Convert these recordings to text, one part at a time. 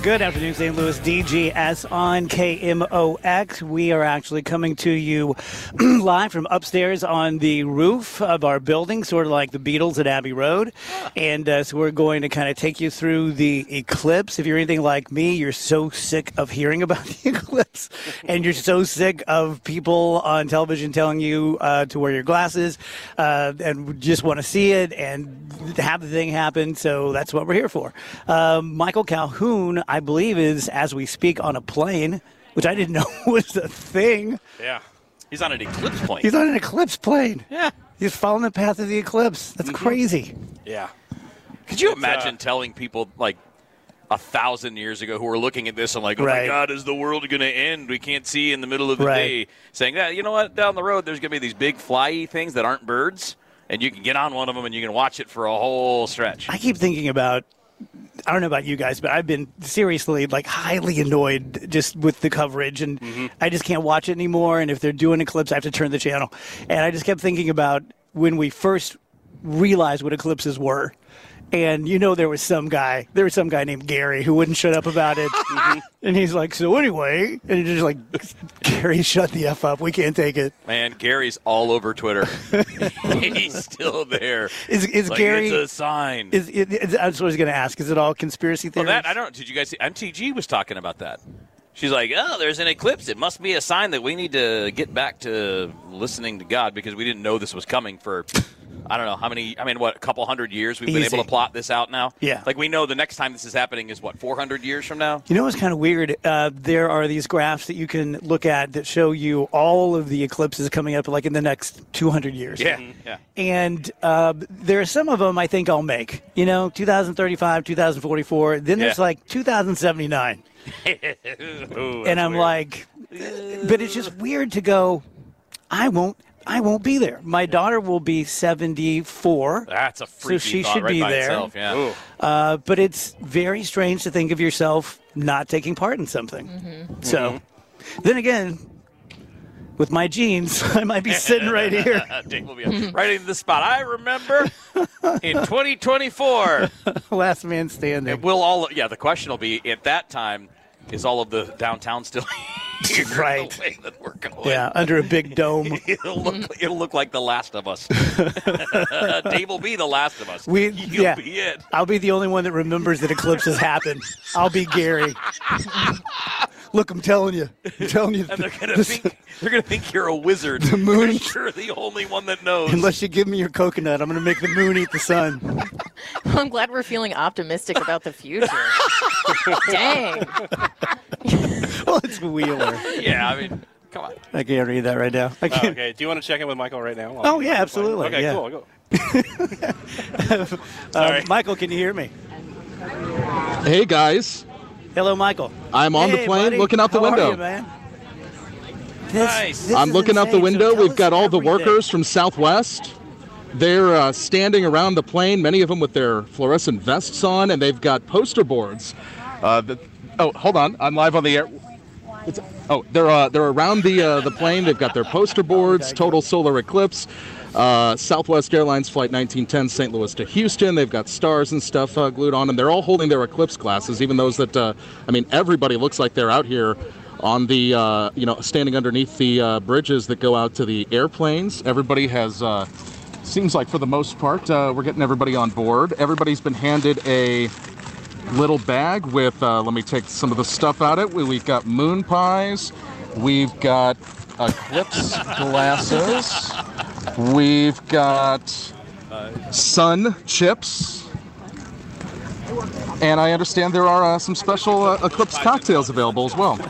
Good afternoon, St. Louis. DGS on KMOX. We are actually coming to you live from upstairs on the roof of our building, sort of like the Beatles at Abbey Road. And so we're going to kind of take you through the eclipse. If you're anything like me, you're so sick of hearing about the eclipse, and you're so sick of people on television telling you to wear your glasses and just want to see it and have the thing happen. So that's what we're here for. Michael Calhoun, I believe, is, as we speak, on a plane, which I didn't know was a thing. Yeah. He's on an eclipse plane. He's on an eclipse plane. Yeah. He's following the path of the eclipse. That's crazy. Yeah. Could you imagine telling people, like, 1,000 years ago who were looking at this and like, oh, my God, is the world going to end? We can't see in the middle of the day. Saying, that, you know what, down the road there's going to be these big flyy things that aren't birds, and you can get on one of them and you can watch it for a whole stretch. I keep thinking about, I don't know about you guys, but I've been seriously, like, highly annoyed just with the coverage, and I just can't watch it anymore. And if they're doing eclipse, I have to turn the channel. And I just kept thinking about when we first realized what eclipses were. And, you know, there was some guy named Gary who wouldn't shut up about it. And he's like, so anyway, and he's just like, Gary, shut the F up. We can't take it. Man, Gary's all over Twitter. He's still there. Is like, Gary? It's a sign. That's what I was going to ask. Is it all conspiracy theories? Well, that, I don't. Did you guys see? MTG was talking about that. She's like, oh, there's an eclipse. It must be a sign that we need to get back to listening to God because we didn't know this was coming for, I don't know how many, a couple hundred years we've been able to plot this out now? Yeah. Like we know the next time this is happening is, 400 years from now? You know what's kind of weird? There are these graphs that you can look at that show you all of the eclipses coming up like in the next 200 years. Yeah. And there are some of them I think I'll make. 2035, 2044. Then there's like 2079. And I'm weird. Like, but it's just weird to go, I won't be there. My daughter will be 74. That's a freaky so she thought should right be by there. Itself, yeah. But it's very strange to think of yourself not taking part in something. So, then again, with my genes, I might be sitting right here. Dave will be right in the spot. I remember in 2024. Last man standing. And we'll all, the question will be, at that time, is all of the downtown still here? Right. The way that we're going? Yeah, under a big dome. It'll look like The Last of Us. Dave will be The Last of Us. You'll be it. I'll be the only one that remembers that eclipses happen. I'll be Gary. Look, I'm telling you. And they're gonna think you're a wizard. The moon. You're the only one that knows. Unless you give me your coconut, I'm gonna make the moon eat the sun. Well, I'm glad we're feeling optimistic about the future. Dang. Well, it's Wheeler. Yeah, I mean, come on. I can't read that right now. Okay, do you want to check in with Michael right now? Oh, yeah, absolutely. Okay, yeah. cool. I'll go. Sorry. Michael, can you hear me? Hey, guys. Hello, Michael. I'm on the plane buddy. looking out the How window. Are you, man? Nice. I'm looking out the window. We've got all the workers from Southwest. They're standing around the plane, many of them with their fluorescent vests on, and they've got poster boards. Hold on. I'm live on the air. They're around the plane. They've got their poster boards, total solar eclipse. Southwest Airlines Flight 1910, St. Louis to Houston. They've got stars and stuff glued on, and they're all holding their eclipse glasses, even those that, everybody looks like they're out here on the, standing underneath the bridges that go out to the airplanes. Everybody has, seems like for the most part, we're getting everybody on board. Everybody's been handed a little bag with, let me take some of the stuff out of it. We've got moon pies. We've got eclipse glasses. We've got sun chips. And I understand there are some special eclipse cocktails available as well.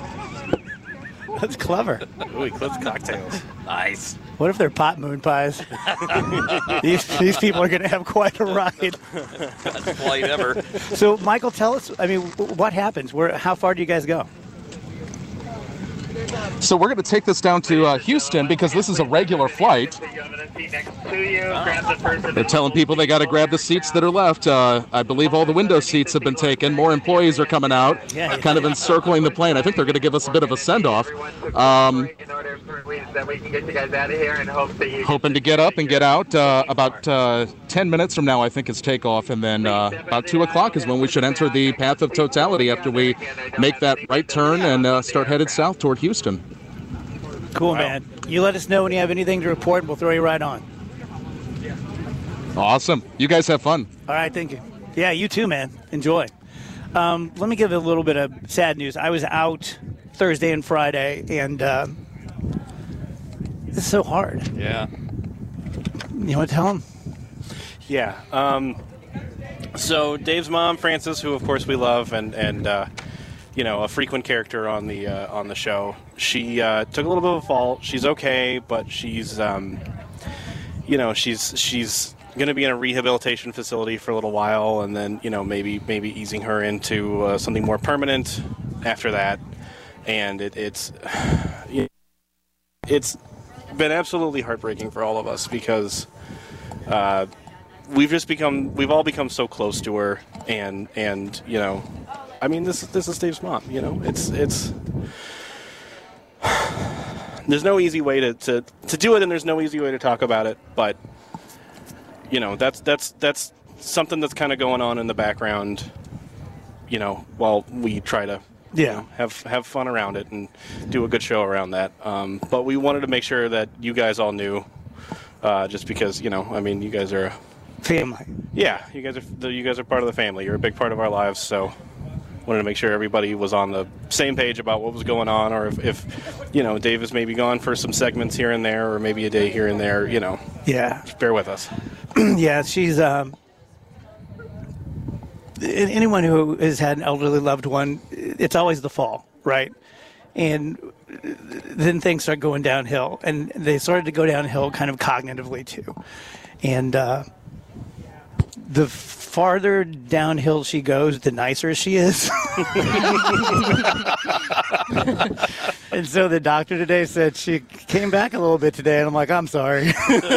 That's clever. Ooh, eclipse cocktails. Nice. What if they're pot moon pies? these people are going to have quite a ride. Best flight ever. So, Michael, tell us, what happens? How far do you guys go? So we're going to take this down to Houston because this is a regular flight. They're telling people they got to grab the seats that are left. I believe all the window seats have been taken. More employees are coming out, kind of encircling the plane. I think they're going to give us a bit of a send-off. Hoping to get up and get out. About 10 minutes from now, I think, is takeoff, and then about 2 o'clock is when we should enter the path of totality after we make that right turn and start headed south toward Houston. Cool, man. You let us know when you have anything to report, and we'll throw you right on. Awesome. You guys have fun. All right, thank you. Yeah, you too, man. Enjoy. Let me give a little bit of sad news. I was out Thursday and Friday, and it's so hard. Yeah. You want to tell them? Yeah. So Dave's mom, Frances, who of course we love, and a frequent character on the show. She took a little bit of a fall. She's okay, but she's she's going to be in a rehabilitation facility for a little while, and then maybe easing her into something more permanent after that. And it's been absolutely heartbreaking for all of us because we've all become so close to her, and I mean, this is Dave's mom. It's there's no easy way to do it, and there's no easy way to talk about it. But that's something that's kind of going on in the background. While we try to have fun around it and do a good show around that. But we wanted to make sure that you guys all knew, just because you guys are family. Yeah, you guys are part of the family. You're a big part of our lives, so. Wanted to make sure everybody was on the same page about what was going on, or if Dave is maybe gone for some segments here and there, or maybe a day here and there, Yeah. Just bear with us. Yeah, she's anyone who has had an elderly loved one, it's always the fall, right? And then things start going downhill, and they started to go downhill kind of cognitively too. And the farther downhill she goes, the nicer she is. And so the doctor today said she came back a little bit today, and I'm like, I'm sorry.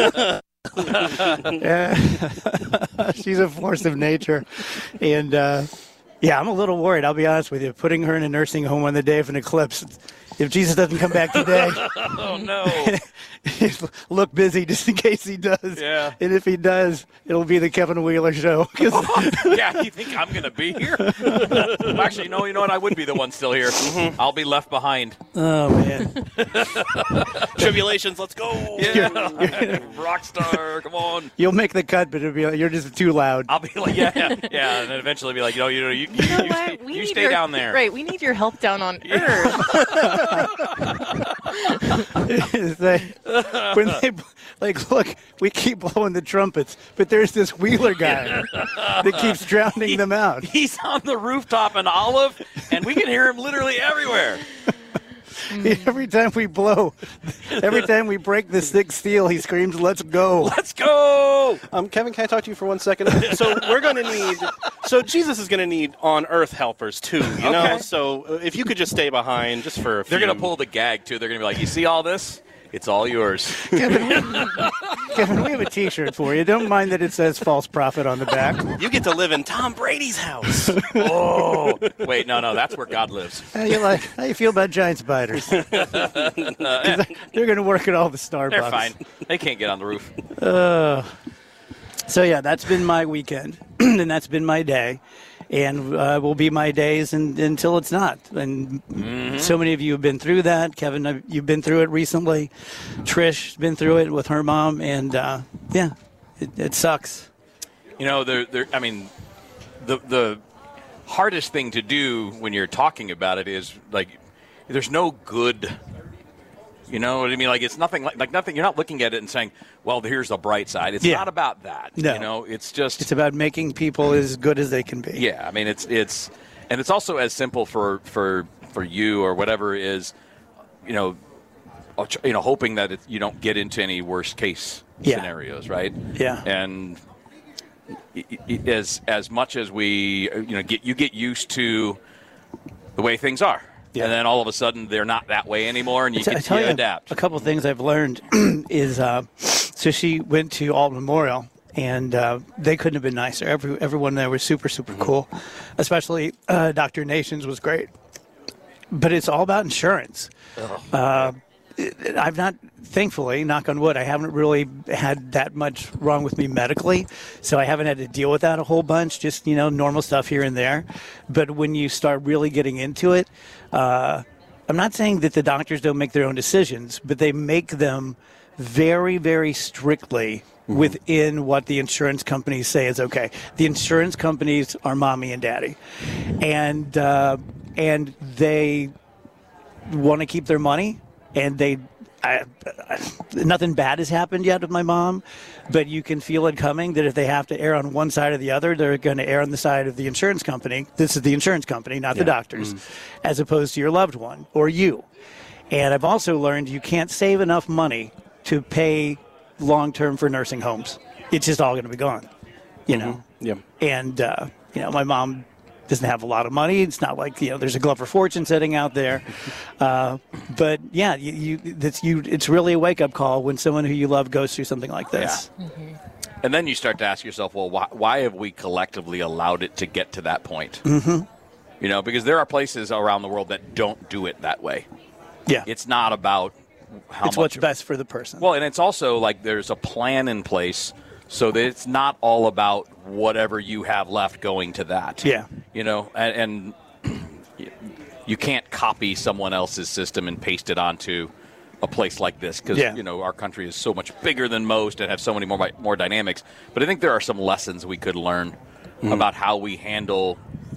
Yeah. She's a force of nature. And, I'm a little worried, I'll be honest with you. Putting her in a nursing home on the day of an eclipse, if Jesus doesn't come back today. Oh, no. Look busy just in case he does. Yeah. And if he does, it'll be the Kevin Wheeler show. Yeah, you think I'm going to be here? Actually, no, you know what? I would be the one still here. Mm-hmm. I'll be left behind. Oh, man. Tribulations, let's go. Yeah. Rock star, come on. You'll make the cut, but it'll be like, you're just too loud. I'll be like, yeah. And then eventually be like, you stay down there. Right, we need your help down on Earth. When they look, we keep blowing the trumpets, but there's this Wheeler guy that keeps drowning them out. He's on the rooftop in Olive, and we can hear him literally everywhere. Every time we blow, every time we break this thick steel, he screams, "Let's go! Let's go!" Kevin, can I talk to you for 1 second? So we're going to need. So Jesus is going to need on Earth helpers too. You know. So if you could just stay behind, just for a few. They're going to pull the gag too. They're going to be like, "You see all this? It's all yours." Kevin, we have a T-shirt for you. Don't mind that it says "false prophet" on the back. You get to live in Tom Brady's house. Oh, wait, no, that's where God lives. How you feel about giant spiders? They're going to work at all the Starbucks. They're fine. They can't get on the roof. So yeah, that's been my weekend, and that's been my day. And will be my days until it's not. And so many of you have been through that. Kevin, you've been through it recently. Trish's been through it with her mom. And, it sucks. The hardest thing to do when you're talking about it is, like, there's no good – you know what I mean? Like, it's nothing like nothing. You're not looking at it and saying, well, here's the bright side. It's not about that. No. It's just. It's about making people as good as they can be. Yeah. I mean, it's also as simple for you or whatever is, hoping that you don't get into any worst case scenarios, right? Yeah. And as much as we, get used to the way things are. Yeah. And then all of a sudden they're not that way anymore, and you adapt. A couple of things I've learned is So she went to Alton Memorial, and they couldn't have been nicer. Everyone there was super, super cool, especially Dr. Nations was great. But it's all about insurance. I've not, thankfully, knock on wood, I haven't really had that much wrong with me medically, so I haven't had to deal with that a whole bunch, just, normal stuff here and there. But when you start really getting into it, I'm not saying that the doctors don't make their own decisions, but they make them very, very strictly within what the insurance companies say is okay. The insurance companies are mommy and daddy, and they want to keep their money. And nothing bad has happened yet with my mom, but you can feel it coming that if they have to err on one side or the other, they're going to err on the side of the insurance company. This is the insurance company, not the doctors, as opposed to your loved one or you. And I've also learned you can't save enough money to pay long-term for nursing homes. It's just all going to be gone, know. Yeah. And, my mom doesn't have a lot of money. It's not like, there's a Glover fortune sitting out there. But yeah, it's really a wake-up call when someone who you love goes through something like this. Yeah. And then you start to ask yourself, well, why have we collectively allowed it to get to that point? Because there are places around the world that don't do it that way. Yeah. It's not about how it's much what's best for the person. Well, and it's also like there's a plan in place so that it's not all about whatever you have left going to that. Yeah. And you can't copy someone else's system and paste it onto a place like this because, our country is so much bigger than most and have so many more dynamics. But I think there are some lessons we could learn about how we handle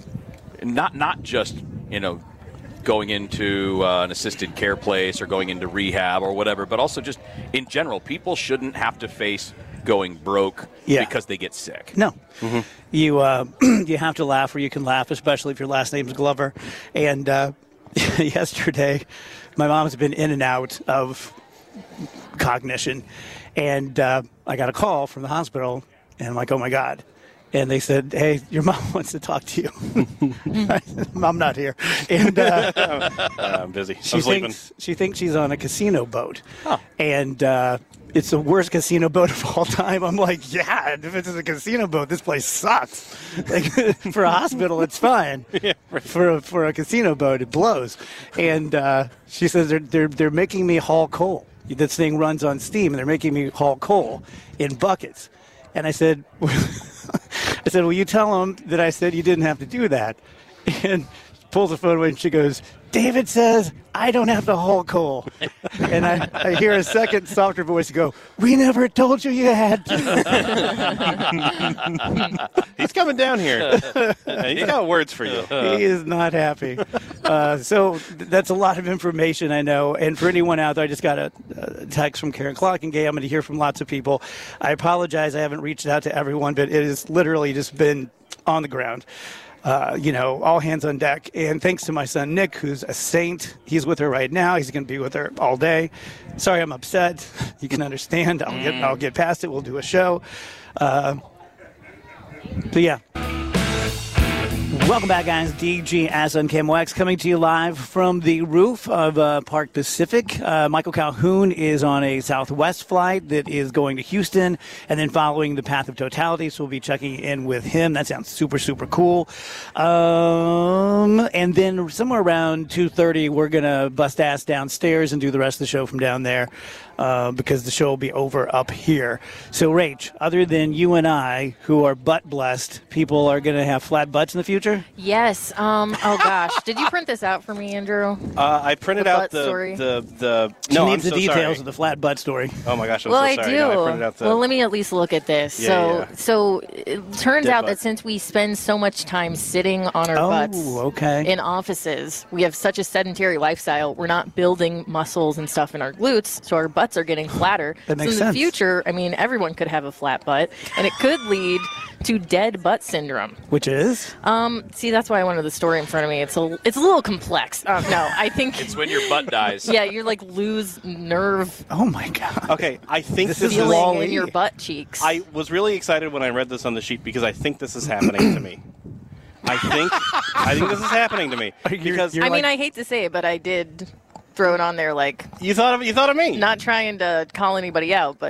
not just, going into an assisted care place or going into rehab or whatever, but also just in general, people shouldn't have to face going broke because they get sick. No. You you have to laugh where you can laugh, especially if your last name's Glover. And yesterday, my mom's been in and out of cognition. And I got a call from the hospital, and I'm like, oh, my God. And they said, hey, your mom wants to talk to you. I said, I'm not here. And I'm busy. She thinks she's on a casino boat. And it's the worst casino boat of all time. I'm like, yeah, if it's a casino boat, this place sucks. Like, for a hospital, it's fine. Yeah, right. For a casino boat, it blows. And she says they're making me haul coal. This thing runs on steam, and they're making me haul coal in buckets. And I said, will you tell them that I said you didn't have to do that? And she pulls the phone away, and she goes, David says I don't have to haul coal. And I hear a second softer voice go, we never told you you had to. He's coming down here. He's got words for you. He is not happy. So that's a lot of information, I know. And for anyone out there, I just got a text from Karen Clockingay. I'm going to hear from lots of people. I apologize I haven't reached out to everyone, but it has literally just been on the ground. All hands on deck. And thanks to my son, Nick, who's a saint. He's with her right now. He's going to be with her all day. Sorry, I'm upset. You can understand. I'll get past it. We'll do a show. So, yeah. Welcome back, guys. DG as on KMOX coming to you live from the roof of Park Pacific. Michael Calhoun is on a Southwest flight that is going to Houston and then following the path of totality. So we'll be checking in with him. That sounds super, super cool. And then somewhere around 2:30, we're going to bust ass downstairs and do the rest of the show from down there. Because the show will be over up here. So, Rach, other than you and I, who are butt-blessed, people are going to have flat butts in the future? Yes. Oh, gosh. Did you print this out for me, Andrew? I printed out the She needs the details of the flat butt story. Oh, my gosh. I'm so sorry. I do. No, I printed out well, let me at least look at this. Yeah, so it turns out that since we spend so much time sitting on our butts in offices, we have such a sedentary lifestyle, we're not building muscles and stuff in our glutes, so our butts are getting flatter. That makes sense. In the future, everyone could have a flat butt, and it could lead to dead butt syndrome. Which is? See, that's why I wanted the story in front of me. It's a little complex. No, I think it's when your butt dies. Yeah, you lose nerve. Oh my God. Okay, I think this is feeling in your butt cheeks. I was really excited when I read this on the sheet because I think this is happening to me. I think this is happening to me because I hate to say it, but I did throw it on there like you thought of me. Not trying to call anybody out, but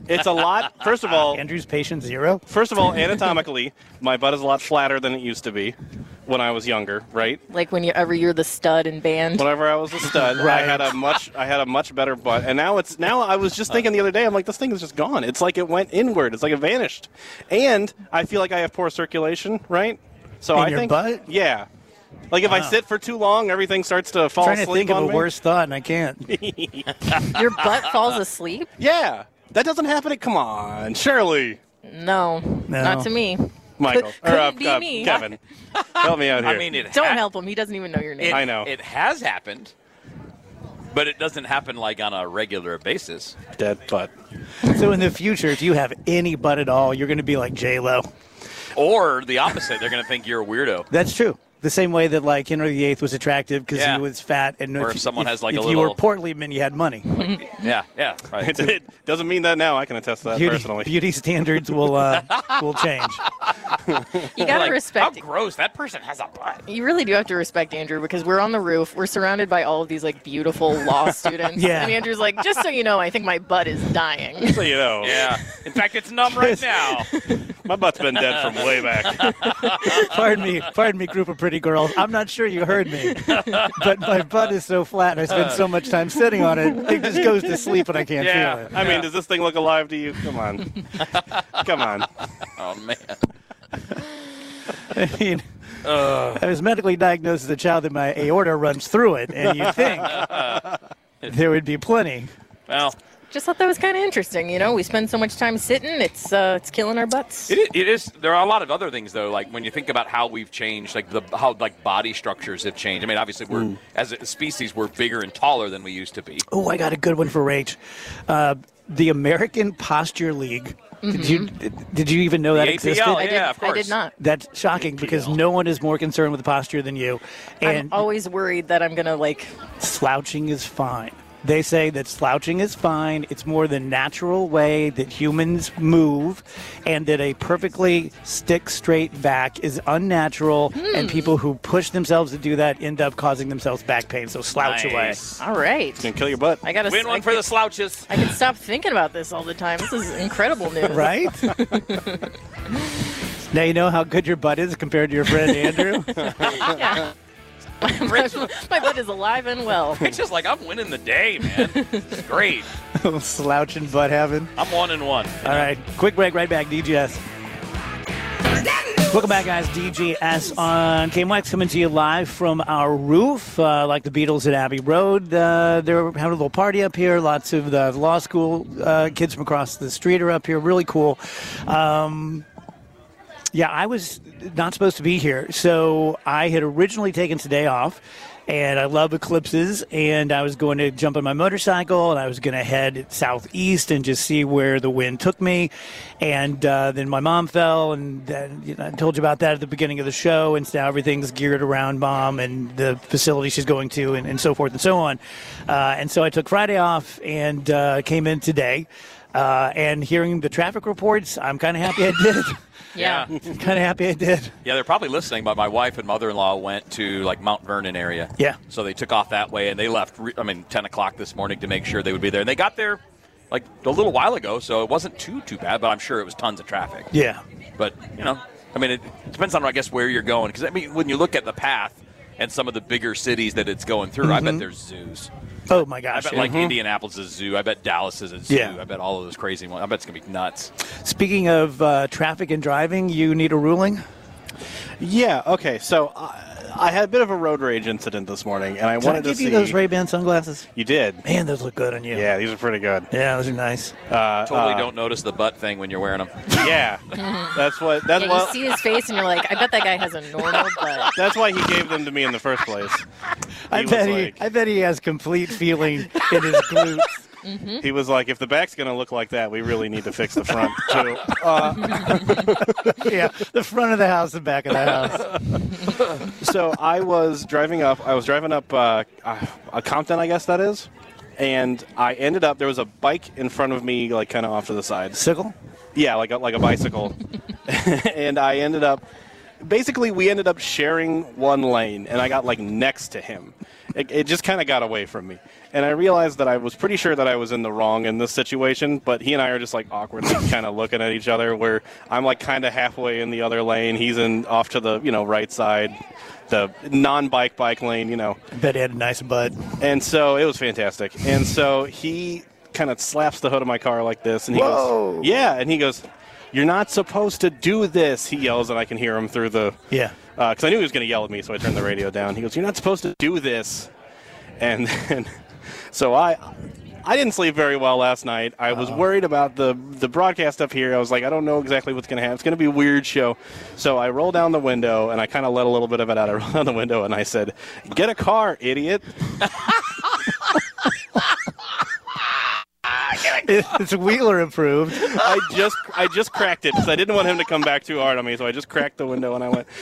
It's a lot. First of all, Andrew's patient 0. First of all, anatomically, my butt is a lot flatter than it used to be when I was younger, right? Like whenever you're the stud in band. Whenever I was a stud, Right. I had a much better butt, and now I was just thinking the other day, I'm like, this thing is just gone. It's like it went inward. It's like it vanished, and I feel like I have poor circulation, right? So In I your think, butt? yeah. Like if I sit for too long, everything starts to fall I'm trying asleep to think on of a me. worse thought, and I can't. Your butt falls asleep? Yeah, that doesn't happen. Come on, Shirley, No, not to me. Michael, Couldn't be me. Kevin, help me out here. I mean, Don't help him. He doesn't even know your name. I know. It has happened, but it doesn't happen like on a regular basis. Dead butt. So in the future, if you have any butt at all, you're going to be like J-Lo. Or the opposite, they're going to think you're a weirdo. That's true. The same way that like Henry VIII was attractive because Yeah. he was fat, and Or if someone has, like, if a you were little- portly, it meant you had money. Yeah, right. It doesn't mean that now. I can attest to that personally. Beauty standards will change. You gotta Like, respect. how gross. That person has a butt. You really do have to respect Andrew because we're on the roof. We're surrounded by all of these like beautiful law students. Yeah. And Andrew's like, just so you know, I think my butt is dying. So you know, Yeah. In fact, it's numb right now. my butt's been dead from way back. Pardon me, group of pretty girls. I'm not sure you heard me, but my butt is so flat, and I spend so much time sitting on it, it just goes to sleep, and I can't Yeah. feel it. I mean, does this thing look alive to you? Come on, come on. Oh, man. I mean, I was medically diagnosed as a child that my aorta runs through it, and you'd think there would be plenty. Well, Just thought that was kind of interesting. You know, we spend so much time sitting, it's killing our butts. it is. There are a lot of other things, though, like when you think about how we've changed, like how body structures have changed. I mean, obviously, we're as a species, we're bigger and taller than we used to be. Oh, I got a good one for Rach. The American Posture League. Did you even know that The existed? APL, I did, yeah, of I course. did not. That's shocking because no one is more concerned with posture than you. And I'm always worried that I'm gonna like. slouching is fine. They say that slouching is fine. It's more the natural way that humans move, and that a perfectly stick straight back is unnatural, and people who push themselves to do that end up causing themselves back pain. So slouch away. Nice. All right. It's gonna kill your butt. I gotta Win one for the slouches. I can stop thinking about this all the time. This is incredible news. Right? Now you know how good your butt is compared to your friend Andrew. Yeah. My butt is alive and well. It's just like I'm winning the day, man. It's great. Slouching butt heaven. I'm 1-1. All right, quick break, right back, DGS. Welcome back, guys. DGS on KMOX coming to you live from our roof, like the Beatles at Abbey Road. They're having a little party up here. Lots of the law school kids from across the street are up here. Really cool. Yeah, I was not supposed to be here, so I had originally taken today off, and I love eclipses, and I was going to jump on my motorcycle, and I was going to head southeast and just see where the wind took me, and then my mom fell, and I told you about that at the beginning of the show, and now everything's geared around Mom and the facility she's going to, and so forth and so on, and so I took Friday off and came in today, and hearing the traffic reports, I'm kind of happy I did. Yeah. Kind of happy I did. Yeah, they're probably listening, but my wife and mother-in-law went to, like, Mount Vernon area. Yeah. So they took off that way, and they left, 10 o'clock this morning to make sure they would be there. And they got there, like, a little while ago, so it wasn't too bad, but I'm sure it was tons of traffic. Yeah. But, it depends on, I guess, where you're going. Because, when you look at the path and some of the bigger cities that it's going through, I bet there's zoos. Oh, my gosh. I bet, like, Indianapolis is a zoo. I bet Dallas is a zoo. Yeah. I bet all of those crazy ones. I bet it's going to be nuts. Speaking of traffic and driving, you need a ruling? Yeah. Okay. So I had a bit of a road rage incident this morning, and I wanted to give see. you those Ray-Ban sunglasses? You did. Man, those look good on you. Yeah, these are pretty good. Yeah, those are nice. Totally don't notice the butt thing when you're wearing them. Yeah. That's what. That's Yeah, what. you see his face and you're like, I bet that guy has a normal butt. That's why he gave them to me in the first place. I bet he has complete feeling in his glutes. He was like, if the back's going to look like that, we really need to fix the front, too. Yeah, the front of the house, the back of the house. So I was driving up Compton, I guess that is. And I ended up, there was a bike in front of me, like kind of off to the side. Sickle? Yeah, like a bicycle. And I ended up basically we ended up sharing one lane, and I got like next to him. It just kind of got away from me. And I realized that I was pretty sure that I was in the wrong in this situation, but he and I are just like awkwardly kind of looking at each other, where I'm like kind of halfway in the other lane. He's off to the right side, the non-bike lane, I bet he had a nice butt. And so it was fantastic. And so he kind of slaps the hood of my car like this, and he Whoa. goes, yeah, and he goes, "You're not supposed to do this," he yells, and I can hear him through the... Yeah. Because I knew he was going to yell at me, so I turned the radio down. He goes, "You're not supposed to do this." And then, so I didn't sleep very well last night. I was worried about the broadcast up here. I was like, I don't know exactly what's going to happen. It's going to be a weird show. So I rolled down the window, and I kind of let a little bit of it out. I rolled down the window, and I said, "Get a car, idiot." It's Wheeler approved. I just cracked it because I didn't want him to come back too hard on me, so I just cracked the window and I went.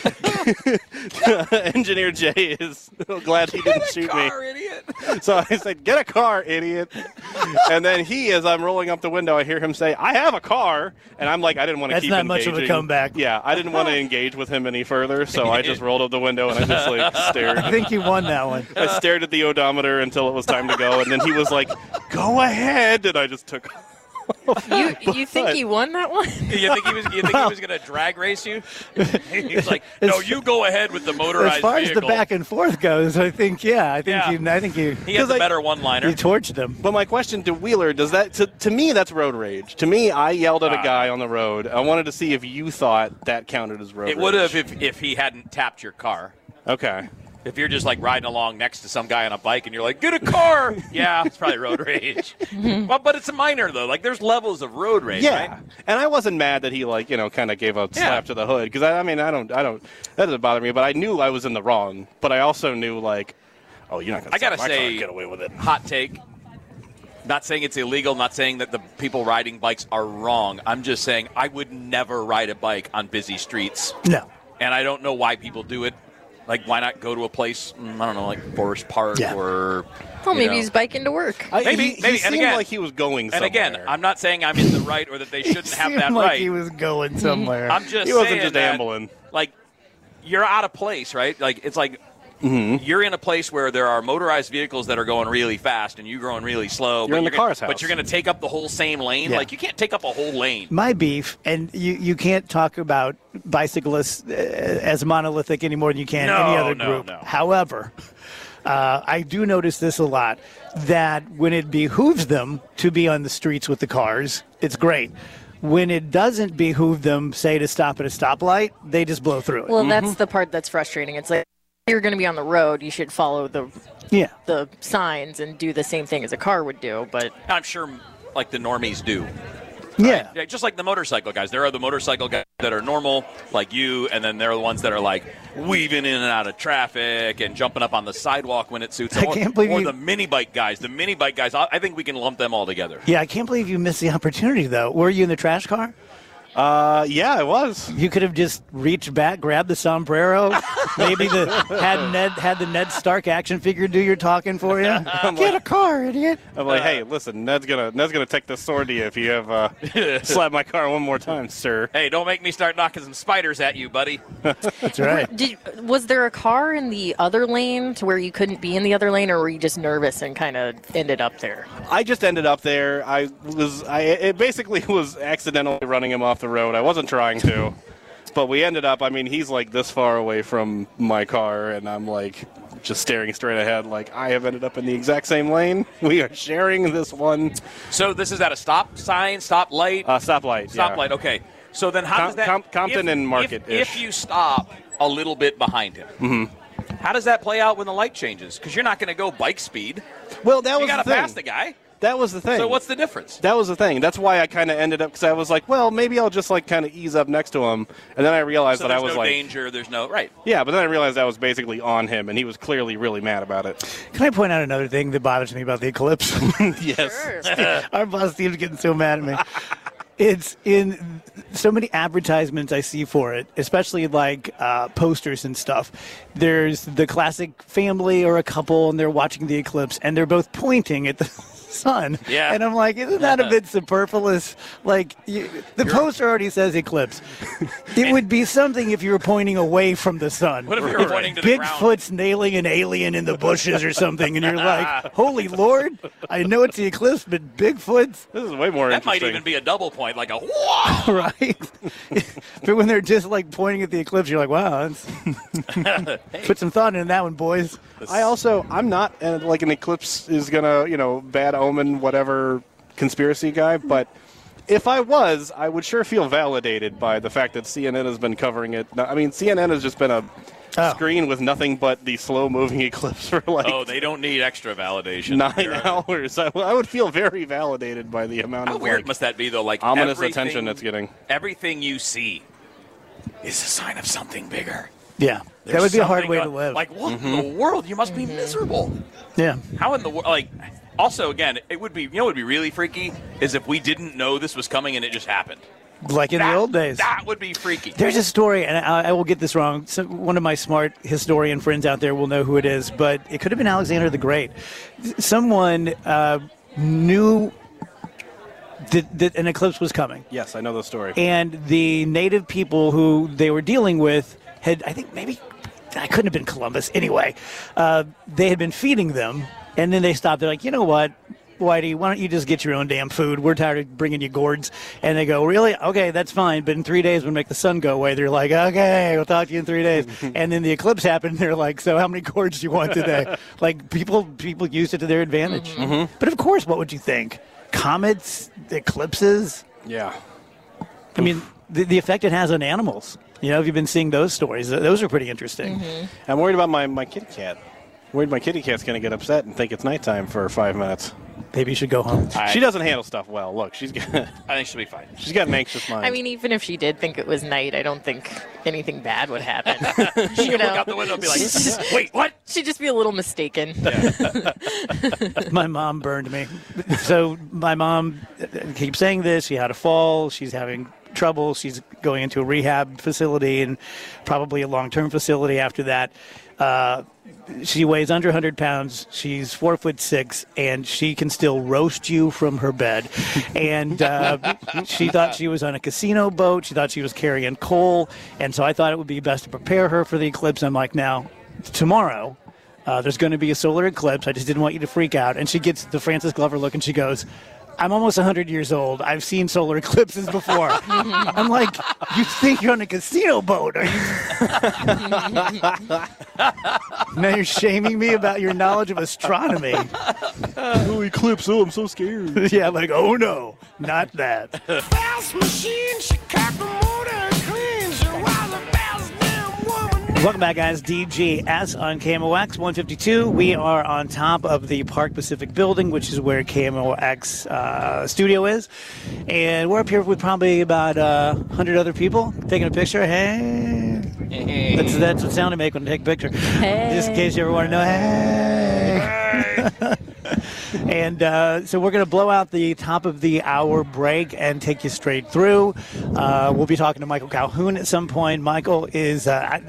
Engineer Jay is glad he didn't shoot me. Idiot. So I said, "Get a car, idiot." And then as I'm rolling up the window, I hear him say, "I have a car," and I'm like, I didn't want to keep engaging. That's not much of a comeback. Yeah, I didn't want to engage with him any further, so I just rolled up the window and I just like stared. I think you won that one. I stared at the odometer until it was time to go, and then he was like, "Go ahead," and I just took off. You think he won that one? You think he was going to drag race you? He's like, "No, you go ahead with the motorized vehicle." As far vehicle. as the back and forth goes, I think you. He has a better one-liner. You torched him. But my question to Wheeler, does that to me that's road rage? To me, I yelled at a guy on the road. I wanted to see if you thought that counted as road rage. It would have if he hadn't tapped your car. Okay. If you're just like riding along next to some guy on a bike and you're like, "Get a car," yeah, it's probably road rage. Well, but it's a minor though. Like there's levels of road rage, yeah. right? And I wasn't mad that he kind of gave a slap to the hood because I don't that doesn't bother me. But I knew I was in the wrong. But I also knew like, oh, you're not going to slap my car and get away with it. Hot take. Not saying it's illegal, not saying that the people riding bikes are wrong. I'm just saying I would never ride a bike on busy streets. No. And I don't know why people do it. Like, why not go to a place, I don't know, like Forest Park or... Well, maybe he's biking to work. Maybe. He seemed like he was going somewhere. And again, I'm not saying I'm in the right or that they shouldn't have that like right. He was going somewhere. I'm just he wasn't saying just that, ambling. Like, you're out of place, right? Like, it's like... Mm-hmm. You're in a place where there are motorized vehicles that are going really fast and you're going really slow. You're in the car's house. But you're going to take up the whole same lane? Yeah. Like, you can't take up a whole lane. My beef, and you can't talk about bicyclists as monolithic any more than you can any other group. No. However, I do notice this a lot, that when it behooves them to be on the streets with the cars, it's great. When it doesn't behoove them, say, to stop at a stoplight, they just blow through it. Well, that's the part that's frustrating. It's like, if you're going to be on the road, you should follow the signs and do the same thing as a car would do. But I'm sure, like the normies do. Yeah. Right? Just like the motorcycle guys. There are the motorcycle guys that are normal, like you, and then there are the ones that are like weaving in and out of traffic and jumping up on the sidewalk when it suits them. I can't believe the mini bike guys. The mini bike guys, I think we can lump them all together. Yeah, I can't believe you missed the opportunity, though. Were you in the trash car? Yeah, I was. You could have just reached back, grabbed the sombrero, maybe had the Ned Stark action figure do your talking for you. Get a car, idiot. I'm like, hey, listen, Ned's gonna take the sword to you if you have slap my car one more time, sir. Hey, don't make me start knocking some spiders at you, buddy. That's right. Was there a car in the other lane to where you couldn't be in the other lane, or were you just nervous and kind of ended up there? I just ended up there. It basically was accidentally running him off the road. I wasn't trying to, but we ended up, he's like this far away from my car, and I'm like just staring straight ahead like I have ended up in the exact same lane. We are sharing this one. So this is at a stop sign, stop light? Stoplight. Stoplight, okay. So then how does that... Compton and Market-ish. If you stop a little bit behind him, how does that play out when the light changes? Because you're not going to go bike speed. Well, that was the thing. You got to pass the guy. That was the thing. So what's the difference? That was the thing. That's why I kind of ended up, because I was like, well, maybe I'll just like kind of ease up next to him, and then I realized that I was no like, danger. There's no right. Yeah, but then I realized I was basically on him, and he was clearly really mad about it. Can I point out another thing that bothers me about the Eclipse? Yes. Our boss Steve's getting so mad at me. It's in so many advertisements I see for it, especially like posters and stuff. There's the classic family or a couple, and they're watching the eclipse, and they're both pointing at the sun. Yeah. And I'm like, isn't that a bit superfluous? Like, the poster already says eclipse. It would be something if you were pointing away from the sun. What if you were pointing to the ground? Bigfoot's nailing an alien in the bushes or something, and you're like, holy Lord, I know it's the eclipse, but Bigfoot's. This is way more that interesting. might even be a double point, like a whoa! Right? But when they're just like pointing at the eclipse, you're like, wow, put some thought into that one, boys. I'm not like an eclipse is gonna, bad omen, whatever conspiracy guy, but if I was, I would sure feel validated by the fact that CNN has been covering it. I mean, CNN has just been a screen with nothing but the slow-moving eclipse for like. Oh, they don't need extra validation. 9 hours. I would feel very validated by the amount How of weird must that be, though? Like ominous attention it's getting. Everything you see is a sign of something bigger. Yeah, that would be a hard way to live. Like, what in the world? You must be miserable. Yeah. How in the world? Like, also, again, it would be, what would be really freaky is if we didn't know this was coming and it just happened. Like in the old days. That would be freaky. There's a story, and I will get this wrong. One of my smart historian friends out there will know who it is, but it could have been Alexander the Great. Someone knew that an eclipse was coming. Yes, I know the story. And the native people who they were dealing with had, I think maybe, I couldn't have been Columbus. Anyway, they had been feeding them, and then they stopped. They're like, you know what, Whitey, why don't you just get your own damn food? We're tired of bringing you gourds. And they go, really? Okay, that's fine. But in 3 days, we'll make the sun go away. They're like, okay, we'll talk to you in 3 days. And then the eclipse happened. And they're like, so how many gourds do you want today? Like, people used it to their advantage. Mm-hmm. But of course, what would you think? Comets, eclipses? Yeah. I mean, the effect it has on animals. If you've been seeing those stories, those are pretty interesting. Mm-hmm. I'm worried about my kitty cat. I'm worried my kitty cat's going to get upset and think it's nighttime for 5 minutes. Maybe you should go home. She doesn't handle stuff well. Look, she's got. I think she'll be fine. She's got an anxious mind. I mean, even if she did think it was night, I don't think anything bad would happen. She'd look out the window and be like, wait, what? She'd just be a little mistaken. Yeah. My mom burned me. So my mom keeps saying this. She had a fall. She's having trouble. She's going into a rehab facility and probably a long-term facility after that. She weighs under 100 pounds. She's 4'6", and she can still roast you from her bed. And she thought she was on a casino boat. She thought she was carrying coal. And so I thought it would be best to prepare her for the eclipse. I'm like, now, tomorrow, there's going to be a solar eclipse. I just didn't want you to freak out. And she gets the Francis Glover look, and she goes, I'm almost 100 years old. I've seen solar eclipses before. I'm like, you think you're on a casino boat? Are you? Now you're shaming me about your knowledge of astronomy. Oh, eclipse. Oh, I'm so scared. Yeah, like, oh, no, not that. Fast machine, she cut the motor and cleans you while the fast damn woman. Welcome back, guys. DGS on KMOX 152. We are on top of the Park Pacific building, which is where KMOX studio is. And we're up here with probably about 100 other people taking a picture. Hey. That's what sound I make when I take a picture. Hey. Just in case you ever want to know. Hey. And so we're going to blow out the top of the hour break and take you straight through. We'll be talking to Michael Calhoun at some point. Michael is...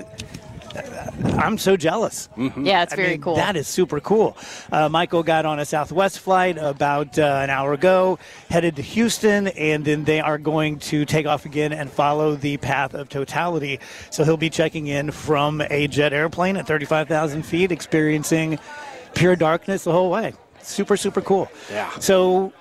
I'm so jealous. Mm-hmm. Yeah, it's very cool. That is super cool. Michael got on a Southwest flight about an hour ago, headed to Houston, and then they are going to take off again and follow the path of totality. So he'll be checking in from a jet airplane at 35,000 feet, experiencing pure darkness the whole way. Super, super cool. Yeah. So,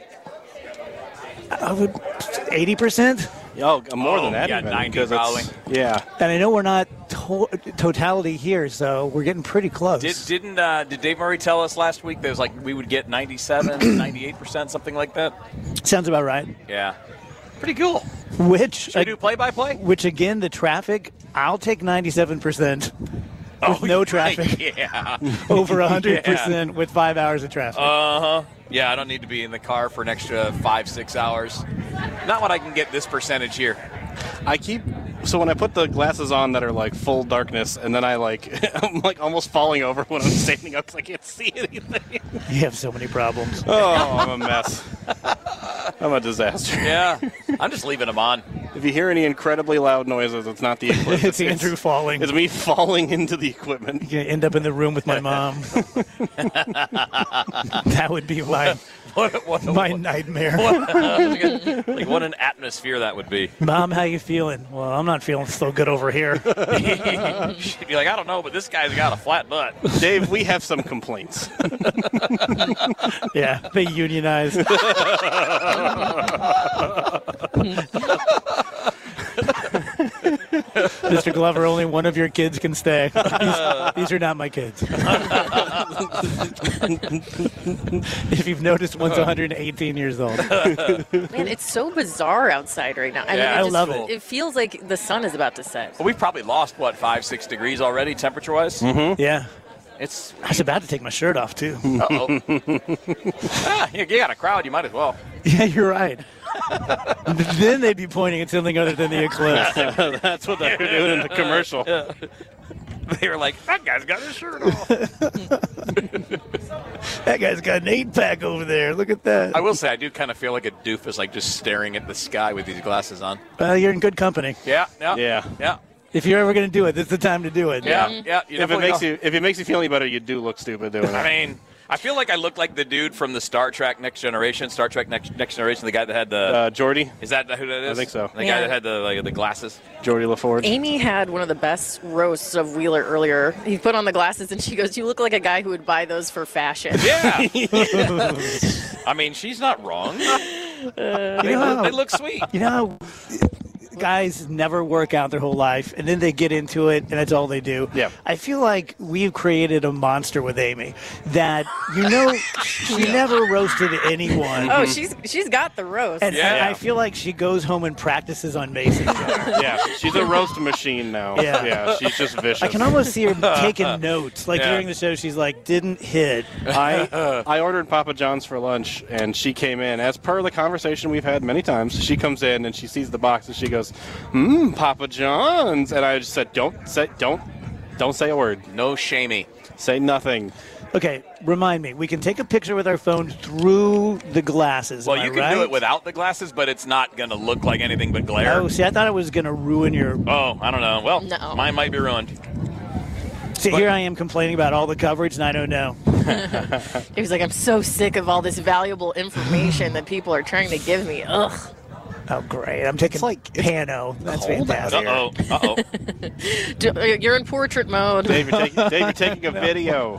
I would 80%? Oh, more than that. Yeah, even, 90 probably. Yeah. And I know we're not totality here, so we're getting pretty close. Did Dave Murray tell us last week that it was like we would get 97, 98%, something like that? Sounds about right. Yeah. Pretty cool. Which Should we do play-by-play? Which, again, the traffic, I'll take 97% with no traffic. Yeah. Over 100% with 5 hours of traffic. Uh-huh. Yeah, I don't need to be in the car for an extra 5-6 hours. Not what I can get this percentage here. So when I put the glasses on that are like full darkness, and then I'm like almost falling over when I'm standing up because I can't see anything. You have so many problems. Oh, I'm a mess. I'm a disaster. Yeah, I'm just leaving them on. If you hear any incredibly loud noises, it's not the equipment. It's Andrew falling. It's me falling into the equipment. You end up in the room with my mom. That would be my nightmare. What an atmosphere that would be. Mom, how you feeling? Well, I'm not feeling so good over here. She'd be like, I don't know, but this guy's got a flat butt. Dave, we have some complaints. Yeah, they unionized. Mr. Glover, only one of your kids can stay. These are not my kids. If you've noticed, one's 118 years old. Man, it's so bizarre outside right now. I love it. It feels like the sun is about to set. Well, we've probably lost, 5-6 degrees already, temperature-wise? Mm-hmm. Yeah. I was about to take my shirt off, too. Uh-oh. You got a crowd, you might as well. Yeah, you're right. Then they'd be pointing at something other than the eclipse. That's what they were doing in the commercial. Yeah. They were like, that guy's got his shirt off. That guy's got an 8-pack over there. Look at that. I will say, I do kind of feel like a doofus, like just staring at the sky with these glasses on. You're in good company. Yeah. If you're ever going to do it, this is the time to do it. Yeah. If it makes you feel any better, you do look stupid doing it. I mean, I feel like I look like the dude from the Star Trek Next Generation, the guy that had the Geordi. Is that who that is? I think so. The guy that had the glasses. Geordi LaForge. Amy had one of the best roasts of Wheeler earlier. He put on the glasses and she goes, "You look like a guy who would buy those for fashion." Yeah. I mean, she's not wrong. They look sweet. You know how guys never work out their whole life, and then they get into it, and that's all they do. Yeah. I feel like we've created a monster with Amy that, she never roasted anyone. Oh, she's got the roast. And I feel like she goes home and practices on Mason. Yeah, she's a roast machine now. Yeah, she's just vicious. I can almost see her taking notes. Like during the show, she's like, didn't hit. I ordered Papa John's for lunch, and she came in. As per the conversation we've had many times, she comes in and she sees the box and she goes, Papa John's. And I just said, don't say a word. No shamey. Say nothing. Okay, remind me. We can take a picture with our phone through the glasses. Well, you can do it without the glasses, but it's not going to look like anything but glare. Oh, see, I thought it was going to ruin your... Oh, I don't know. Well, mine might be ruined. See, here I am complaining about all the coverage, and I don't know. He was like, I'm so sick of all this valuable information that people are trying to give me. Ugh. Oh, great. I'm taking Pano. That's fantastic. Uh-oh. You're in portrait mode. Dave, you're taking a video.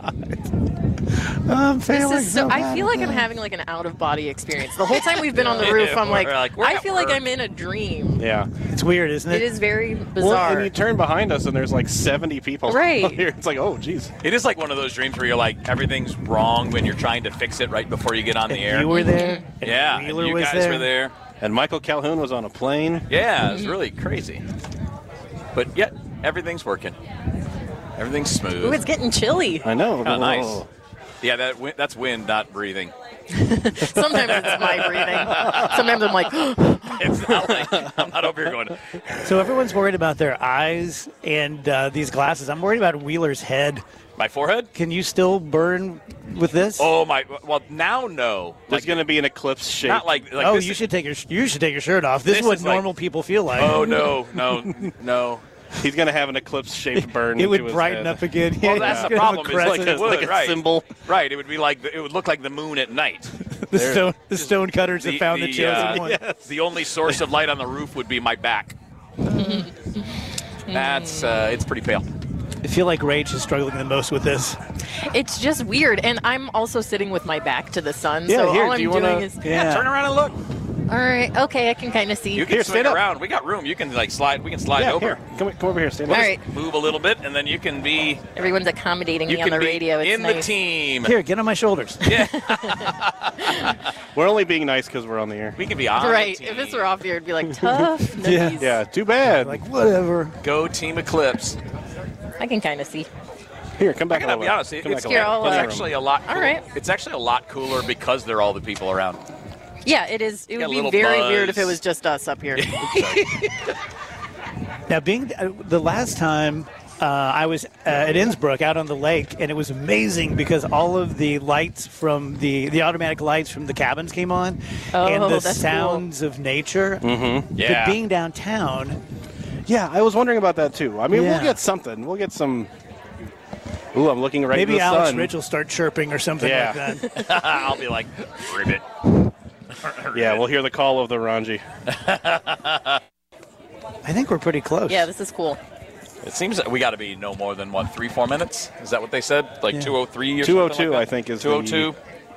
I'm failing I feel like I'm having like an out-of-body experience. The whole time we've been on the roof, I'm like I feel like I'm in a dream. Yeah. It's weird, isn't it? It is very bizarre. Well, and you turn behind us, and there's like 70 people right here. It's like, oh, geez. It is like one of those dreams where you're like, everything's wrong when you're trying to fix it right before you get on the air. You were there. Yeah, Wheeler you was guys were there. And Michael Calhoun was on a plane. Yeah, it was really crazy. But yet, everything's working. Everything's smooth. Ooh, it's getting chilly. I know. Oh, nice. Yeah, that's wind, not breathing. Sometimes it's my breathing. Sometimes I'm like, it's not like I'm not over here going. So everyone's worried about their eyes and these glasses. I'm worried about Wheeler's head. My forehead? Can you still burn with this? Oh my! Well, now no. There's going to be an eclipse shape. Not like oh, you should take your shirt off. This is what normal people feel like. Oh no. He's going to have an eclipse-shaped burn. It would into his brighten head. up again. Well, that's the problem. It's like a symbol. Right. It would be like it would look like the moon at night. The stone cutters have found the chosen one. Yes. The only source of light on the roof would be my back. That's it's pretty pale. I feel like Rach is struggling the most with this. It's just weird, and I'm also sitting with my back to the sun, yeah, so here, all I'm doing is turn around and look. All right, okay, I can kind of see. You can swing around. We got room. You can slide. We can slide over. Here. Come over here. Stand all up. right. Move a little bit, and then you can be. Everyone's accommodating me on the be radio. It's in nice. the team. Here, get on my shoulders. Yeah. We're only being nice because we're on the air. We can be on right. the team. If this were off the air, it'd be like tough. Yeah. Too bad. Like whatever. Go Team Eclipse. I can kind of see. Here, come back. I gotta be honest. It's actually a lot. All right. It's actually a lot cooler because there are all the people around. Yeah, it is. It would be little very buzz. weird if it was just us up here. Now, being the last time I was at Innsbruck out on the lake, and it was amazing because all of the lights from the automatic lights from the cabins came on, and the sounds of nature. Mm-hmm. Yeah. But being downtown. Yeah, I was wondering about that too. I mean, we'll get something. We'll get some. Ooh, I'm looking right. Maybe into the Alex sun. Rich will start chirping or something like that. I'll be like, ribbit. Yeah, we'll hear the call of the Ranji. I think we're pretty close. Yeah, this is cool. It seems that we got to be no more than, 3-4 minutes? Is that what they said? Like 2:03 or 2:02, something like I think, is 2:02.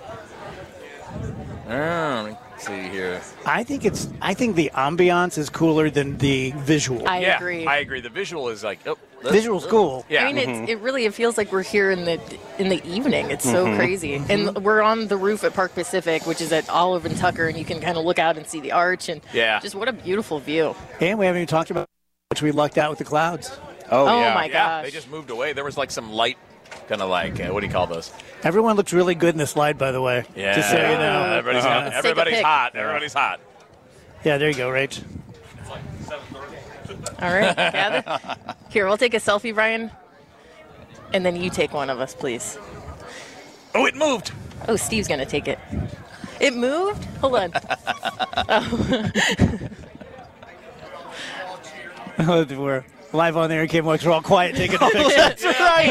Let me see here. I think the ambiance is cooler than the visual. I agree. I agree. The visual is like, visual's cool. Yeah. I mean, it feels like we're here in the evening. It's so crazy. And we're on the roof at Park Pacific, which is at Olive and Tucker, and you can kind of look out and see the arch, and just what a beautiful view. And we haven't even talked about which we lucked out with the clouds. Oh my gosh. Yeah, they just moved away. There was some light, kind of like, what do you call those? Everyone looks really good in the slide, by the way. Yeah. Just so you know. Everybody's hot. Everybody's hot. Everybody's hot. Yeah, there you go, Rach. All right, gather. Here, we'll take a selfie, Brian. And then you take one of us, please. Oh, it moved. Oh, Steve's going to take it. It moved? Hold on. We're live on there. Kim Works. We're all quiet taking a picture. That's right.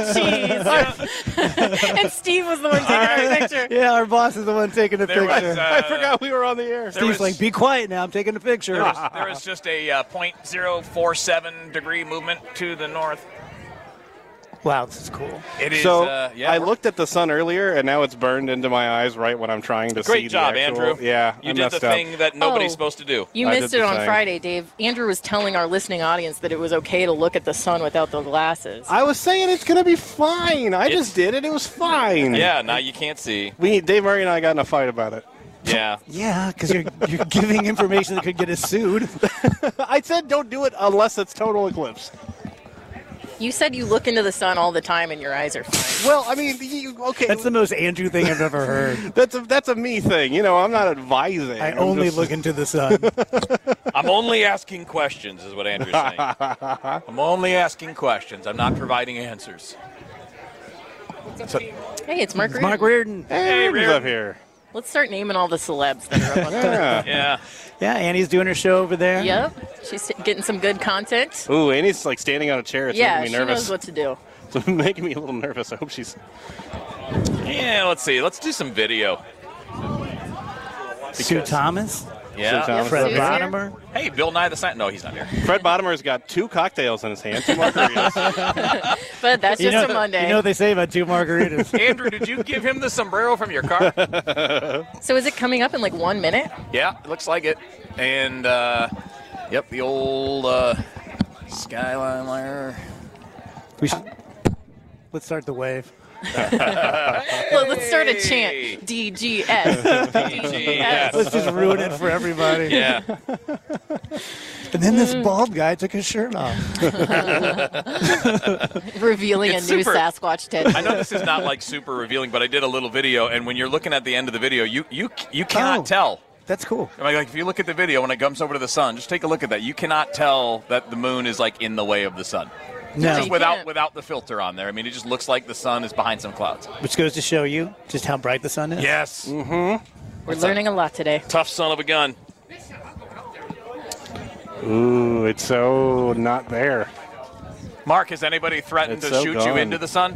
And Steve was the one taking our picture. Yeah, our boss is the one taking the picture. I forgot we were on the air. Steve's like, be quiet now. I'm taking a picture. There was just a 0.047 degree movement to the north. Wow, this is cool. It is. So I looked at the sun earlier, and now it's burned into my eyes right when I'm trying to see. Great job, the actual, Andrew. Yeah, you did the thing that nobody's supposed to do. You missed it on Friday, Dave. Andrew was telling our listening audience that it was okay to look at the sun without the glasses. I was saying it's going to be fine. I just did it. It was fine. Yeah, now you can't see. Dave Murray and I got in a fight about it. Yeah. Yeah, because you're giving information that could get us sued. I said don't do it unless it's total eclipse. You said you look into the sun all the time and your eyes are fine. Well, I mean, okay. That's the most Andrew thing I've ever heard. That's a me thing. You know, I'm not advising. I only look into the sun. I'm only asking questions, is what Andrew's saying. I'm only asking questions. I'm not providing answers. So, hey, it's Mark Reardon. Mark Reardon. Hey, Reardon's up here. Let's start naming all the celebs that are up on Yeah. Yeah. Yeah, Annie's doing her show over there. Yep. She's getting some good content. Ooh, Annie's like standing on a chair. It's Yeah, making me nervous. she knows what to do. It's making me a little nervous. I hope she's. Yeah, let's see. Let's do some video. Sue Thomas. Yeah. Sue Thomas. Fred Sue's here. Bottomer. Hey, Bill Nye the Scientist. No, he's not here. Fred Bottomer's got 2 cocktails in his hand, 2 margaritas. But that's just a Monday. You know what they say about 2 margaritas. Andrew, did you give him the sombrero from your car? So is it coming up in like 1 minute? Yeah, it looks like it. And, yep, the old skyline wire. Let's start the wave. Well, let's start a chant. DGS. DGS. Let's just ruin it for everybody. Yeah. And then this bald guy took his shirt off. Revealing It's a new super- Sasquatch tattoo. I know this is not like super revealing, but I did a little video, and when you're looking at the end of the video, you cannot tell. That's cool. I mean, like if you look at the video when it comes over to the sun, just take a look at that. You cannot tell that the moon is like in the way of the sun. No. Just You without can't. without the filter on there. I mean, it just looks like the sun is behind some clouds. Which goes to show you just how bright the sun is. Yes. We're learning a lot today. Tough son of a gun. Ooh, it's so not there. Mark, has anybody threatened It's to so shoot gone. you into the sun?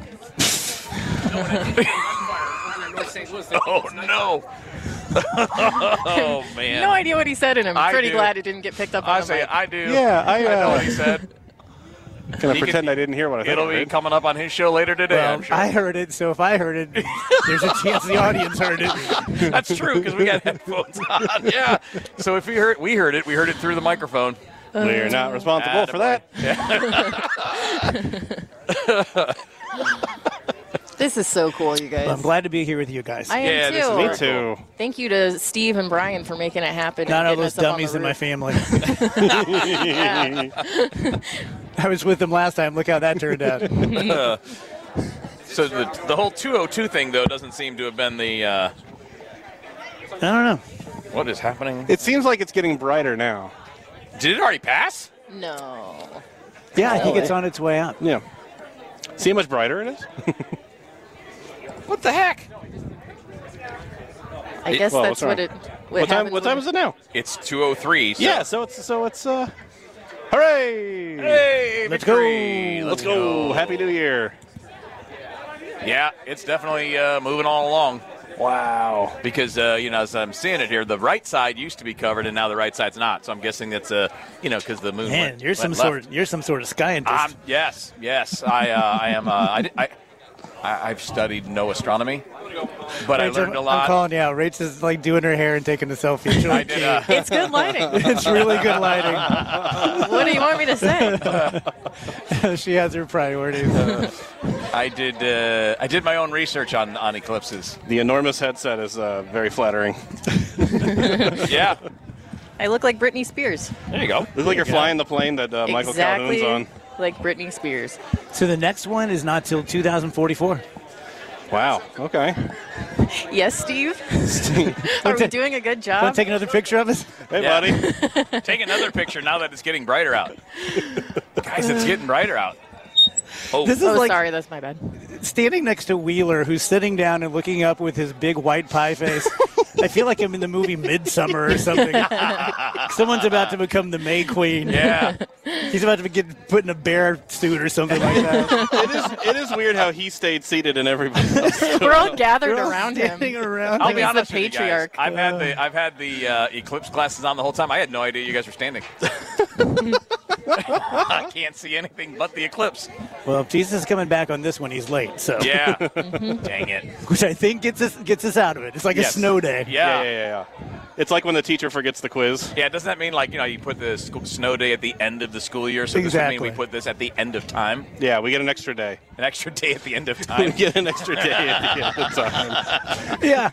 Oh, no. Oh, man. No idea what he said, and I'm I pretty do. glad it didn't get picked up on I the say mic. I do. Yeah, I know what I he said. gonna pretend I didn't hear what I think. It'll I be heard. coming up on his show later today, Well, I'm sure. I heard it, so if I heard it, there's a chance the audience heard it. That's true, because we got headphones on. Yeah. So if we heard it through the microphone. We're not responsible for that. This is so cool, you guys. I'm glad to be here with you guys. I am Yeah, this is too. very Me too. Thank you to Steve and Brian for making it happen. Not all and getting those us up on dummies the in my roof. family. I was with them last time. Look how that turned out. So the whole 202 thing, though, doesn't seem to have been the I don't know. what is happening? It seems like it's getting brighter now. Did it already pass? No. Yeah, I think it's on its way up. Yeah. See how much brighter it is? What the heck? I guess that's what it. What time is it now? It's 2:03. So. Yeah, so it's hooray! Hey, Let's go. Let's go! Happy New Year! Yeah, it's definitely moving all along. Wow. Because, as I'm seeing it here, the right side used to be covered, and now the right side's not. So I'm guessing that's, because the moon Man, went, you're some sort of scientist. Yes. I am. I've studied no astronomy, but I learned a lot. I'm calling you out. Rach is like doing her hair and taking a selfie. I did. It's good lighting. It's really good lighting. What do you want me to say? She has her priorities. I did my own research on eclipses. The enormous headset is very flattering. Yeah. I look like Britney Spears. There you go. Looks like you're flying the plane that Michael Calhoun's on. Like Britney Spears. So the next one is not till 2044. Wow. Okay. Yes, Steve? Are we doing a good job? Want to take another picture of us? Hey, buddy. Take another picture now that it's getting brighter out. Guys, it's getting brighter out. Oh, This is like sorry, that's my bad. standing next to Wheeler, who's sitting down and looking up with his big white pie face. I feel like I'm in the movie Midsummer or something. Someone's about to become the May Queen. yeah. He's about to get put in a bear suit or something like that. It is weird how he stayed seated and everybody else. We're all gathered We're all around him. standing around. I'll Like be he's the honest with you guys. patriarch. I've had the eclipse glasses on the whole time. I had no idea you guys were standing. I can't see anything but the eclipse. Well, if Jesus is coming back on this one, he's late. So Yeah. Dang it. which I think gets us out of it. It's like Yes. a snow day. Yeah. It's like when the teacher forgets the quiz. Yeah, doesn't that mean you put the snow day at the end of the school year? So this would Exactly. mean we put this at the end of time? Yeah, we get an extra day. An extra day at the end of We time? get an extra day at the end of time. Yeah.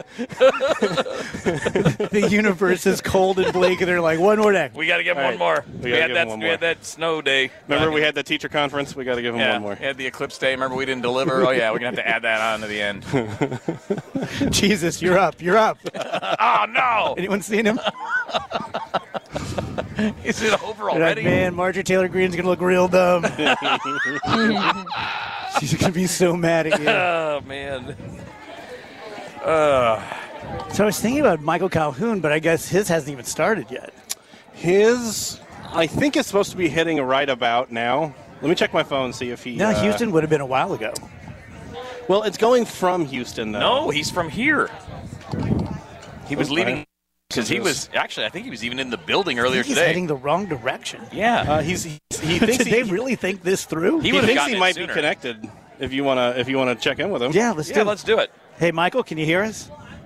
The universe is cold and bleak, and they're like, one more day. We got to give him All one right. more. We gotta give him one We had more. that snow day. Remember we had the teacher conference? We got to give him Yeah, one more. we had the eclipse day. Remember we didn't deliver? Oh, yeah, we're going to have to add that on to the end. Jesus, you're up. You're up. Oh, no! Anyone seen him? Is it over They're like, already? man, Marjorie Taylor Greene's going to look real dumb. She's going to be so mad at you. Oh, man. So I was thinking about Michael Calhoun, but I guess his hasn't even started yet. His, I think, is supposed to be hitting right about now. Let me check my phone, see if he... No, Houston would have been a while ago. Well, it's going from Houston, though. No, he's from here. He was Okay. leaving because he was actually. I think he was even in the building earlier He's today. heading the wrong direction. Yeah, He thinks Did they really think this through? He He would've thinks gotten he it might sooner. be connected. If you wanna check in with him. Yeah, let's do it. let's do it. Hey, Michael, can you hear us?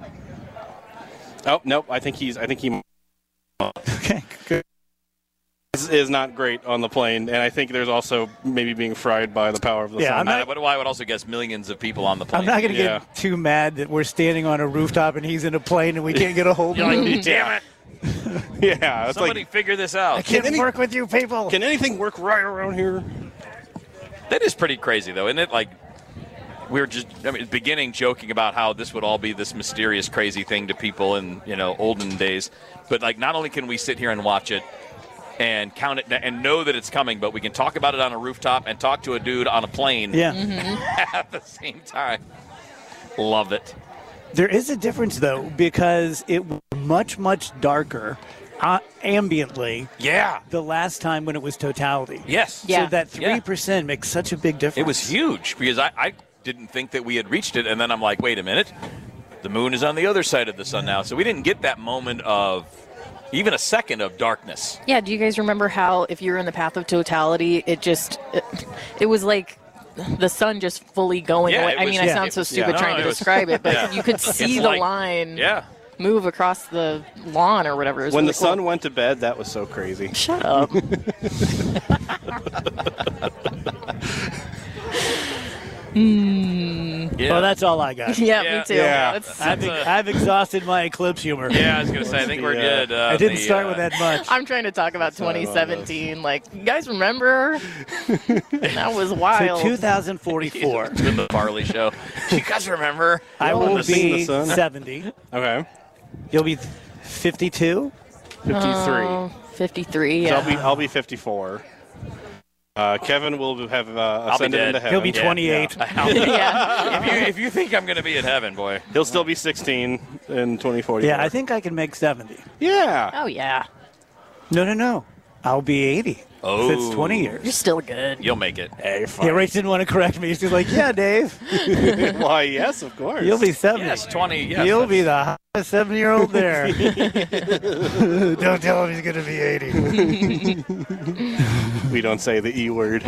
Oh nope. I think he Okay, good. is not great on the plane, and I think there's also maybe being fried by the power of the Yeah, sun. I'm not- But I would also guess millions of people on the plane. I'm not going to Yeah. get too mad that we're standing on a rooftop and he's in a plane and we can't get a hold of him. Damn it! Yeah, it's Somebody like, figure this out. Can't work with you people. can anything work right around here? That is pretty crazy, though, isn't it? Like, we were just, beginning joking about how this would all be this mysterious, crazy thing to people in, olden days. But, like, not only can we sit here and watch it and count it and know that it's coming, but we can talk about it on a rooftop and talk to a dude on a plane Yeah. at the same time. Love it. There is a difference, though, because it was much, much darker ambiently Yeah. the last time when it was totality. Yes. Yeah. So that 3% makes such a big difference. It was huge because I didn't think that we had reached it, and then I'm like, wait a minute. The moon is on the other side of the sun now. So we didn't get that moment of even a second of darkness. Yeah, do you guys remember how if you're in the path of totality, it was like the sun just fully going Yeah, away? it I was- mean, I yeah. sound so Yeah. stupid No, trying it to was- describe it, but Yeah. you could see It's the like- line Yeah. move across the lawn or whatever. It was When really the sun cool. went to bed, that was so crazy. Shut up. Yeah. Well, that's all I got. Yeah, Yeah. me too. Yeah. That's- I've exhausted my eclipse humor. Yeah, I was going to say, I think we're good. I didn't start with that much. I'm trying to talk about 2017. Like, you guys remember? That was So wild. 2044, In the Farley show. You guys remember? I Well, will the Sing the be Sun. 70. Okay. You'll be 52. 53. Oh, 53, So yeah. I'll be 54. Kevin will have ascended into heaven. He'll be 28. If you think I'm going to be in heaven, boy. He'll still be 16 in 2040. Yeah, I think I can make 70. Yeah. Oh, yeah. No. I'll be 80. Oh. It's 20 years. You're still good. You'll make it. Hey, fine. Yeah, Rach didn't want to correct me. She's like, yeah, Dave. Why, yes, of course. You'll be 70. Yes, 20. Yes, You'll be the hottest 7-year-old there. Don't tell him he's going to be 80. We don't say the E word.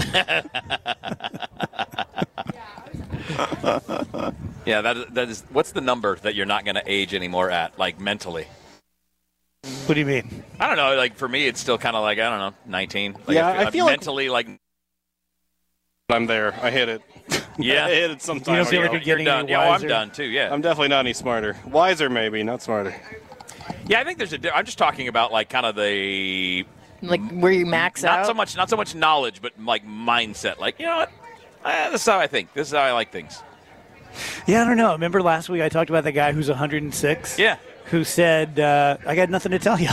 Yeah, that is. What's the number that you're not going to age anymore at, like mentally? What do you mean? I don't know. Like for me, it's still kind of like 19. Like, Yeah, I feel mentally like I'm there. I hit it. Yeah, I hit it sometime. You don't feel ago. like you're getting done. any Yeah, wiser? I'm done too. Yeah, I'm definitely not any smarter. Wiser, maybe, not smarter. yeah. I think there's I'm just talking about like kind of the Like where you max out? not so much knowledge, but like mindset. Like, you know what? This is how I think. This is how I like things. Yeah, I don't know. Remember last week I talked about the guy who's 106? Yeah. Who said, I got nothing to tell you.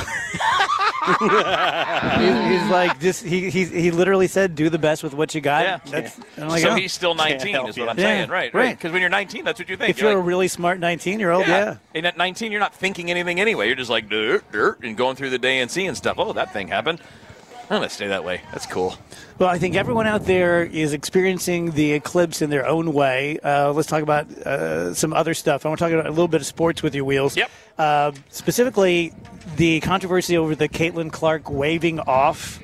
He's like, he literally said, do the best with what you got. Yeah. I'm like, So oh. he's still 19 is what I'm saying. Right. Because when you're 19, that's what you think. If you're a really smart 19-year-old, yeah. And at 19, you're not thinking anything anyway. You're just like, dirt, and going through the day and seeing stuff. Oh, that thing happened. I'm going to stay that way. That's cool. Well, I think everyone out there is experiencing the eclipse in their own way. Let's talk about some other stuff. I want to talk about a little bit of sports with you, Wheels. Yep. Specifically, the controversy over the Caitlin Clark waving off